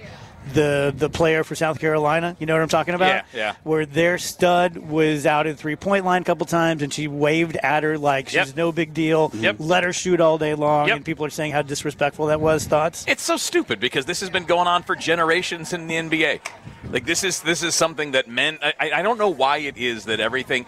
the player for South Carolina. You know what I'm talking about? Yeah. Where their stud was out at three-point line a couple times, and she waved at her like she's no big deal. Yep. Let her shoot all day long, Yep. and people are saying how disrespectful that was. Thoughts? It's so stupid because this has been going on for generations in the NBA. Like this is something that men. I don't know why it is that everything.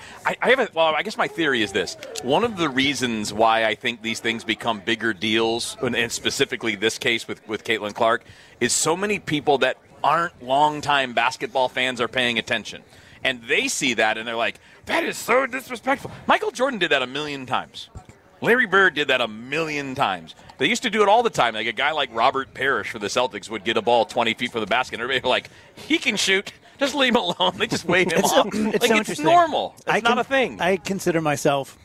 I guess my theory is this. One of the reasons why I think these things become bigger deals, and specifically this case with Caitlin Clark, is so many people that aren't longtime basketball fans are paying attention, and they see that and they're like, "That is so disrespectful." Michael Jordan did that 1,000,000 times. Larry Bird did that 1,000,000 times. They used to do it all the time. Like a guy like Robert Parrish for the Celtics would get a ball 20 feet from the basket, and everybody would be like, he can shoot. Just leave him alone. They just wave him off. It's normal. It's not a thing. I consider myself,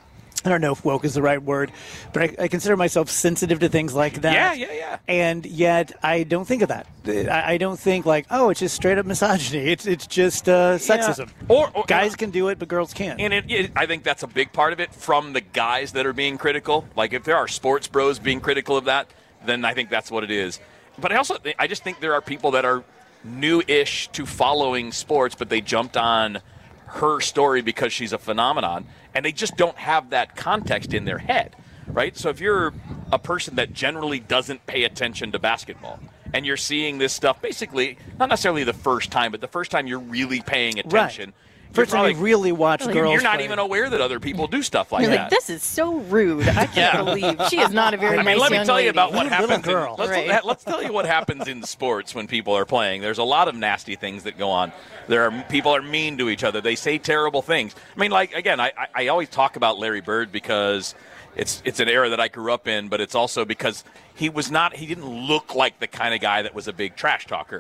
I don't know if woke is the right word, but I consider myself sensitive to things like that. Yeah. And yet I don't think of that. I don't think like, oh, it's just straight up misogyny. It's just sexism. Or guys can do it, but girls can't. And I think that's a big part of it from the guys that are being critical. Like if there are sports bros being critical of that, then I think that's what it is. But I just think there are people that are new-ish to following sports, but they jumped on her story because she's a phenomenon, and they just don't have that context in their head, right? So if you're a person that generally doesn't pay attention to basketball, and you're seeing this stuff basically, not necessarily the first time, but the first time you're really paying attention. Right. First time you really watch girls You're not play. even aware that other people do stuff like You're that. like, this is so rude. I can't believe she is not a very nice let me young tell you lady. about what Rude little happens. girl. Let's tell you what happens in sports when people are playing. There's a lot of nasty things that go on. People are mean to each other. They say terrible things. I mean, like again, I always talk about Larry Bird because it's an era that I grew up in, but it's also because he didn't look like the kind of guy that was a big trash talker.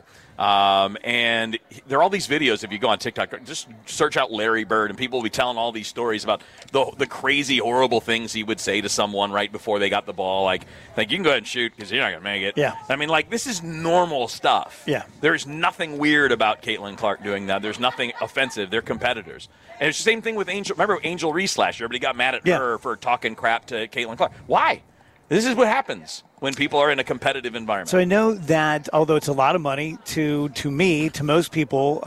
And there are all these videos, if you go on TikTok, just search out Larry Bird, and people will be telling all these stories about the crazy, horrible things he would say to someone right before they got the ball. Like you can go ahead and shoot because you're not going to make it. Yeah. I mean, like, this is normal stuff. Yeah. There's nothing weird about Caitlin Clark doing that. There's nothing offensive. They're competitors. And it's the same thing with Angel. Remember Angel Reese last year? Everybody got mad at her for talking crap to Caitlin Clark. Why? This is what happens when people are in a competitive environment. So I know that although it's a lot of money to most people,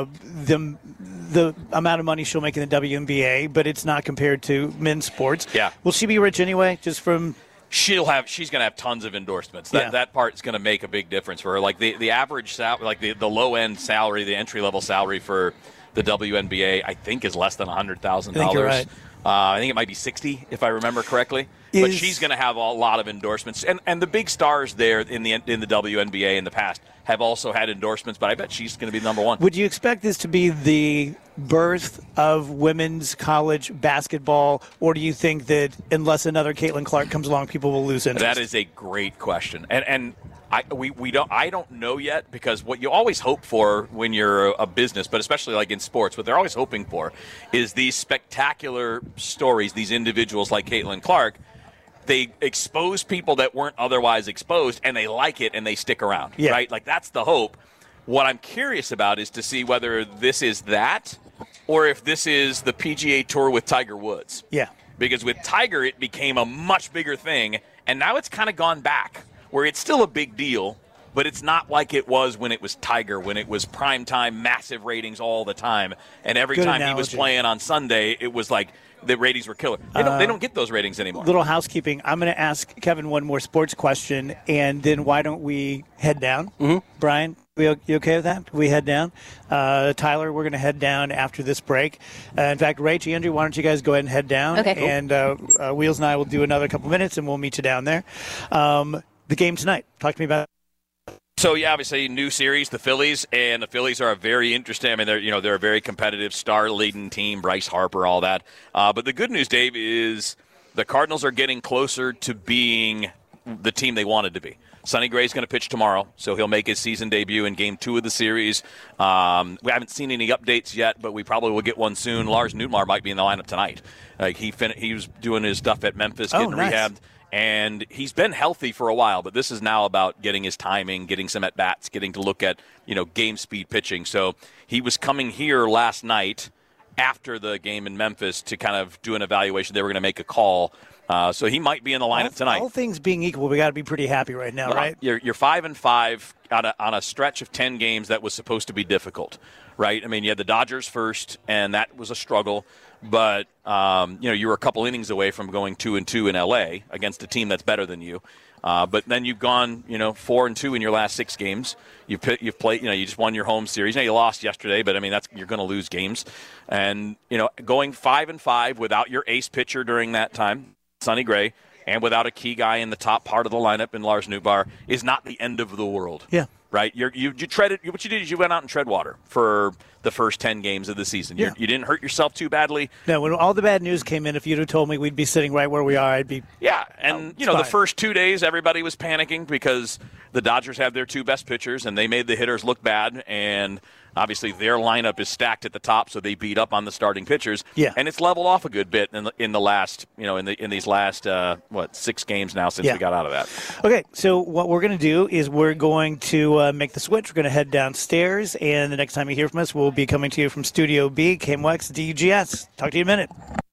the amount of money she'll make in the WNBA, but it's not compared to men's sports. Yeah. Will she be rich anyway? Just from she's going to have tons of endorsements. That part's going to make a big difference for her. Like the average salary, like the low end salary, the entry level salary for the WNBA, I think is less than $100,000. Right. I think it might be 60 if I remember correctly. But she's going to have a lot of endorsements, and the big stars there in the WNBA in the past have also had endorsements. But I bet she's going to be number one. Would you expect this to be the birth of women's college basketball, or do you think that unless another Caitlin Clark comes along, people will lose interest? That is a great question, and I don't know yet, because what you always hope for when you're a business, but especially like in sports, what they're always hoping for is these spectacular stories, these individuals like Caitlin Clark. They expose people that weren't otherwise exposed, and they like it, and they stick around, right? Like, that's the hope. What I'm curious about is to see whether this is that or if this is the PGA Tour with Tiger Woods. Yeah. Because with Tiger, it became a much bigger thing, and now it's kind of gone back, where it's still a big deal, but it's not like it was when it was Tiger, when it was primetime, massive ratings all the time, and every Good time analogy. he was playing on Sunday, it was like the ratings were killer. They don't get those ratings anymore. Little housekeeping. I'm going to ask Kevin one more sports question, and then why don't we head down? Mm-hmm. Brian, you okay with that? We head down. Tyler, we're going to head down after this break. In fact, Rach, Andrew, why don't you guys go ahead and head down? Okay, cool. And Wheels and I will do another couple minutes, and we'll meet you down there. The game tonight. Talk to me about it. So, yeah, obviously, new series, the Phillies, and the Phillies are a very interesting. I mean, they're a very competitive, star-leading team. Bryce Harper, all that. But the good news, Dave, is the Cardinals are getting closer to being the team they wanted to be. Sonny Gray's going to pitch tomorrow, so he'll make his season debut in Game 2 of the series. We haven't seen any updates yet, but we probably will get one soon. Lars Nootbaar might be in the lineup tonight. Like he was doing his stuff at Memphis, getting rehabbed. And he's been healthy for a while, but this is now about getting his timing, getting some at-bats, getting to look at, game speed pitching. So he was coming here last night after the game in Memphis to kind of do an evaluation. They were going to make a call. So he might be in the lineup tonight. All things being equal, we got to be pretty happy right now, right? You're 5-5 on a stretch of 10 games that was supposed to be difficult, right? I mean, you had the Dodgers first, and that was a struggle. But, you were a couple innings away from going 2-2 in L.A. against a team that's better than you. But then you've gone, 4-2 in your last 6 games. You've played, you just won your home series. Now you lost yesterday, but I mean you're going to lose games. And going 5-5 without your ace pitcher during that time, Sonny Gray, and without a key guy in the top part of the lineup in Lars Nootbaar is not the end of the world. Yeah. Right? You treaded. What you did is you went out and tread water for the first 10 games of the season. You didn't hurt yourself too badly. No, when all the bad news came in, if you'd have told me we'd be sitting right where we are, I'd be. Yeah, and the first 2 days everybody was panicking because the Dodgers have their 2 best pitchers and they made the hitters look bad, and obviously their lineup is stacked at the top, so they beat up on the starting pitchers. Yeah, and it's leveled off a good bit in the last in these last 6 games now since we got out of that. Okay, so what we're going to do is we're going to make the switch. We're going to head downstairs, and the next time you hear from us, we'll be coming to you from Studio B, KMOX DGS. Talk to you in a minute.